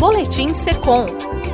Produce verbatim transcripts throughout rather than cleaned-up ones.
Boletim Secom.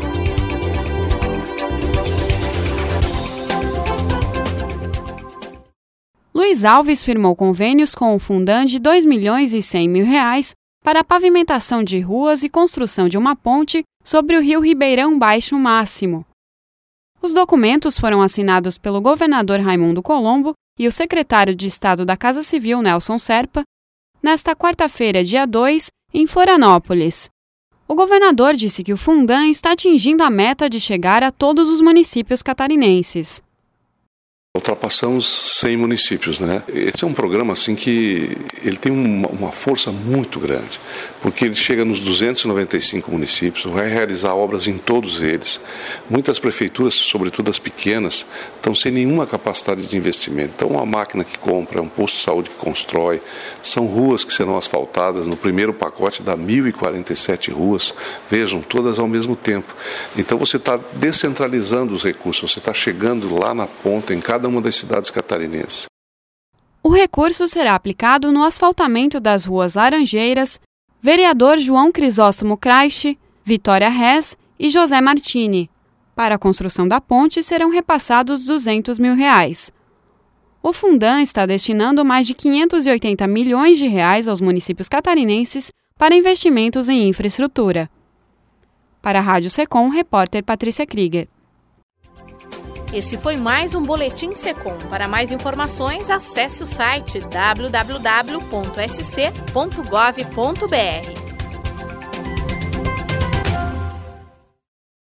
Luiz Alves firmou convênios com o Fundan de dois milhões e cem mil reais para a pavimentação de ruas e construção de uma ponte sobre o rio Ribeirão Baixo Máximo. Os documentos foram assinados pelo governador Raimundo Colombo e o secretário de Estado da Casa Civil, Nelson Serpa, nesta quarta-feira, dia dois, em Florianópolis. O governador disse que o Fundan está atingindo a meta de chegar a todos os municípios catarinenses. Ultrapassamos cem municípios, né? Esse é um programa assim que ele tem uma, uma força muito grande, porque ele chega nos duzentos e noventa e cinco municípios, vai realizar obras em todos eles. Muitas prefeituras, sobretudo as pequenas, estão sem nenhuma capacidade de investimento. Então, uma máquina que compra, um posto de saúde que constrói, são ruas que serão asfaltadas. No primeiro pacote dá mil e quarenta e sete ruas, vejam, todas ao mesmo tempo. Então, você está descentralizando os recursos, você está chegando lá na ponta, em cada uma das cidades catarinenses. O recurso será aplicado no asfaltamento das ruas Laranjeiras, Vereador João Crisóstomo Kreich, Vitória Rez e José Martini. Para a construção da ponte serão repassados duzentos mil reais. O Fundan está destinando mais de quinhentos e oitenta milhões de reais aos municípios catarinenses para investimentos em infraestrutura. Para a Rádio Secom, repórter Patrícia Krieger. Esse foi mais um Boletim Secom. Para mais informações, acesse o site w w w ponto s c ponto gov ponto b r.